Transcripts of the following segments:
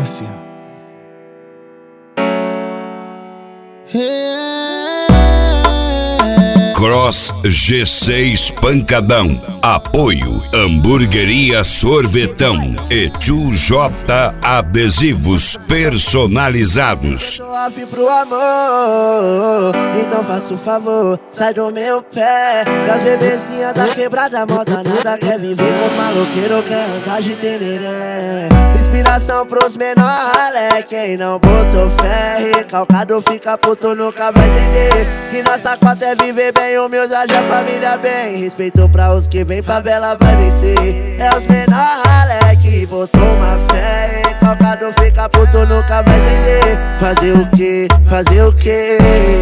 potência. Cross G6 Pancadão. Apoio Hamburgueria Sorvetão e 2J Adesivos Personalizados. Tô off pro amor, então faça um favor, sai do meu pé. Que as bebezinhas da quebrada moda nada quer viver com os maloqueiros, quer andar de tereré. Inspiração pros menor ralé, quem não botou fé, recalcado fica puto, nunca vai entender. Que nossa cota é viver bem, humildade a família bem. Respeito pra os que vem, favela vai vencer. É os menor ralé que botou uma fé, recalcado fica puto, nunca vai entender. Fazer o que? Fazer o que?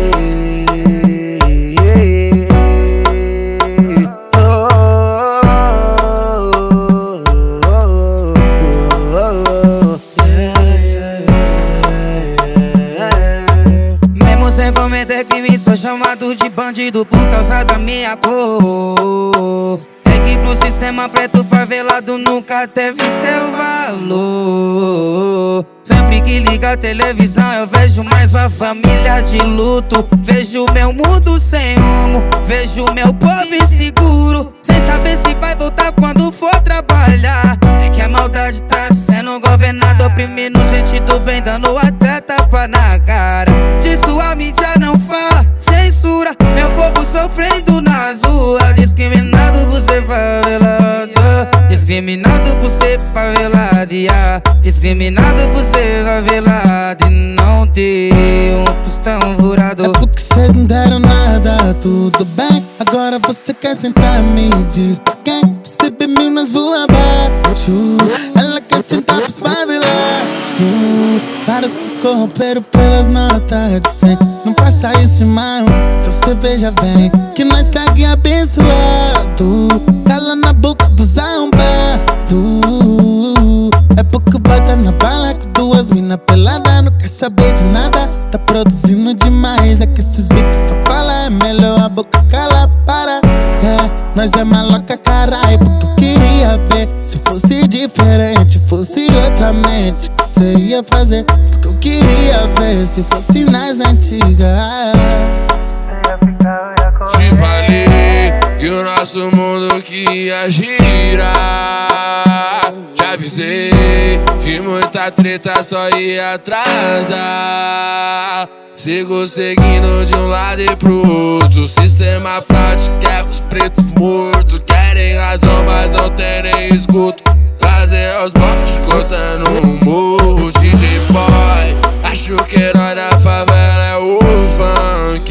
Sem cometer crime, sou chamado de bandido por causa da minha cor. É que pro sistema preto favelado nunca teve seu valor. Sempre que liga a televisão eu vejo mais uma família de luto. Vejo meu mundo sem rumo, vejo meu povo inseguro, sem saber se vai voltar quando for trabalhar. É que a maldade tá sendo governada, oprimindo gente do bem, dando até tapa na cara. Disso a mídia não fala, censura meu povo sofrendo nas ruas. Discriminado por ser favelado, discriminado por ser favelado, yeah. Discriminado por ser favelado e não ter um tostão furado. É porque cês não deram nada, tudo bem. Agora você quer sentar, me diz pra quem? Percebe Minas voa abaixo. Ela quer sentar pros favelados, para se corromper pelas notas de 100. Não passa isso, irmão, então cê veja bem que nós segue abençoado. Cala na boca dos arrombados. É porque vai dar na bala com duas mina pelada, não quer saber de nada, tá produzindo demais. É que esses bicos só falam, é melhor a boca cala, para. Nós é maloca, caralho, porque eu queria ver se fosse diferente, fosse outra mente que cê ia fazer. Porque eu queria ver se fosse nas antigas. Te falei que o nosso mundo que ia girar. Já avisei que muita treta só ia atrasar. Sigo seguindo de um lado e pro outro. O sistema prático quer os pretos mortos. Querem razão, mas não tem nem escuto. Trazer os bots cortando um morro. DJ Boy, acho que herói da favela é o funk.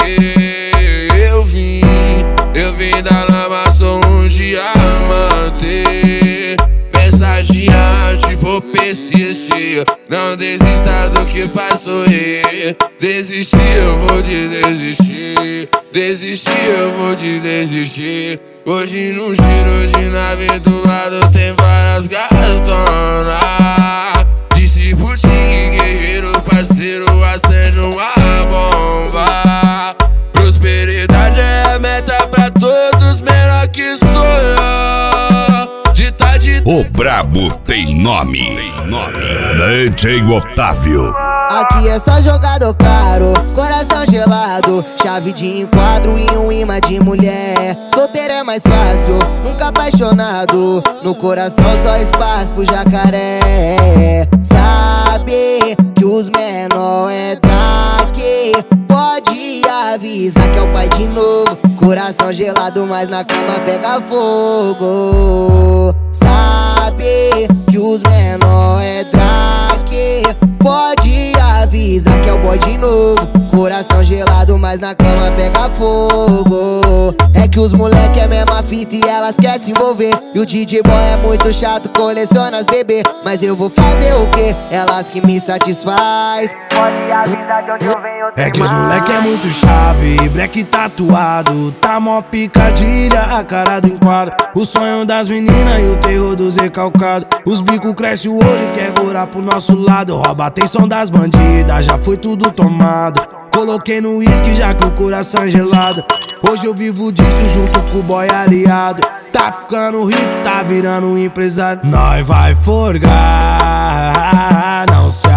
Eu vim da lama, sou um diamante. Pensagiante, vou persistir. Não desista do que faz sorrir. Desistir, eu vou te desistir. Desistir, eu vou te desistir. Hoje num giro de nave do lado tem várias gatonas. Disse pro Ting, guerreiro, parceiro, acende uma bomba. Prosperidade é a meta pra todos, menor que sonhar. O brabo tem nome. DJ Otávio. Aqui é só jogador caro, coração gelado, chave de enquadro e um imã de mulher. Solteiro é mais fácil, nunca apaixonado, no coração só espaço pro jacaré. Sabe que os menor é traque, pode avisar que é o pai de novo. Coração gelado, mas na cama pega fogo. Sabe que os menor é traque, pode avisar que é o boy de novo. Coração gelado, mas na cama pega fogo. É que os moleque é mesma fita e elas querem se envolver. E o DJ Boy é muito chato, coleciona as bebê. Mas eu vou fazer o quê? Elas que me satisfaz. Pode avisar de onde eu venho. É que os moleque é muito chave, black tatuado, tá mó picadilha, a cara do enquadro. O sonho das meninas e o terror dos recalcados. Os bicos cresce o olho e quer curar pro nosso lado. Rouba a atenção das bandidas, já foi tudo tomado. Coloquei no uísque já que o coração é gelado. Hoje eu vivo disso junto com o boy aliado. Tá ficando rico, tá virando um empresário. Nós vai forgar, não se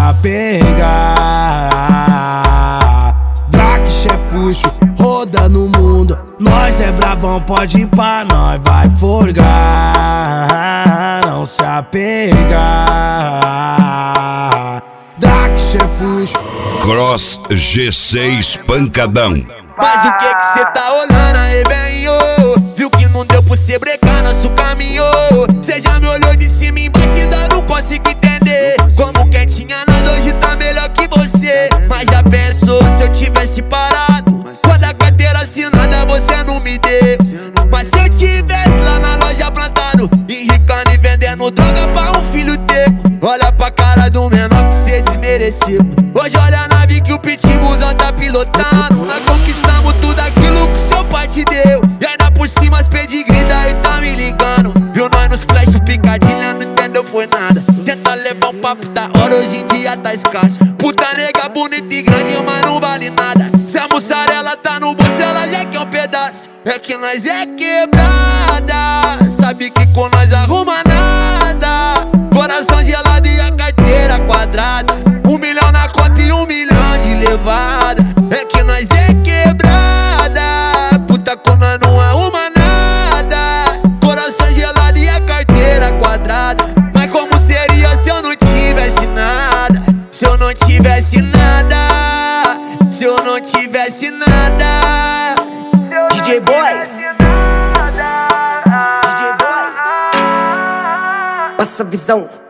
apegar. Draque, chefuxo, roda no mundo. Nós é brabão, pode ir pra nós, vai forgar. Não se apegar. Draque, chefuxo. Cross G6 Pancadão. Mas o que cê tá olhando aí, velho? Viu que não deu pra cê brecar nosso caminho. Cê já me olhou de cima e embaixo e ainda não consigo entender. Como quem tinha nada hoje tá melhor que você. Mas já pensou se eu tivesse parado? Quando a carteira assinada você não me deu. Mas se eu tivesse lá na loja plantado, enricando e vendendo droga pra um filho teu. Olha pra cara do menor que cê desmereceu. Hoje olha a nave que o pitbullzão tá pilotando. Nós conquistamos tudo aquilo que seu pai te deu. E ainda por cima as pedigree daí tá me ligando. Viu nós nos flash, o picadilha não entendeu foi nada. Tenta levar um papo da hora, hoje em dia tá escasso. Puta nega bonita e grande, mas não vale nada. Se a mussarela tá no bolso, ela já quer um pedaço. É que nós é quebrada, sabe que com nós arruma nada. Coração gelado e a carteira quadrada. 1 milhão na conta e 1 milhão de levada. É que nós é quebrada, puta como nós não arruma nada. Coração gelado e a carteira quadrada. Mas como seria se eu não tivesse nada? Se eu não tivesse nada, se eu não tivesse nada. DJ Boy, Passa visão.